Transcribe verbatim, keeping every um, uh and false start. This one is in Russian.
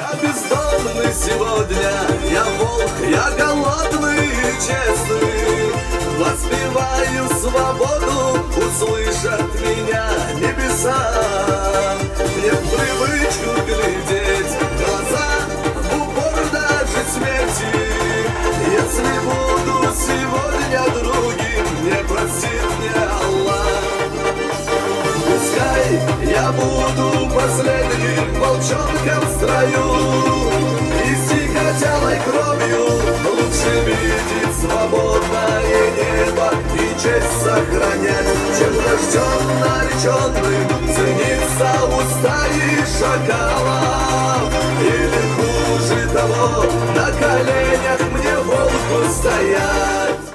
Я бездомный сегодня, я волк, я голодный и честный. Воспеваю свободу, услышат меня небеса. Мне в привычку глядеть в глаза, в упор даже смерти. Если буду сегодня другим, не простит мне Аллах. Пускай я буду последним волчонком в строю, и сиgatелой кровью лучше видеть свободное небо и честь сохранять, чем рожден нареченным цениться уста и шакалов. Или хуже того, на коленях мне волку стоять.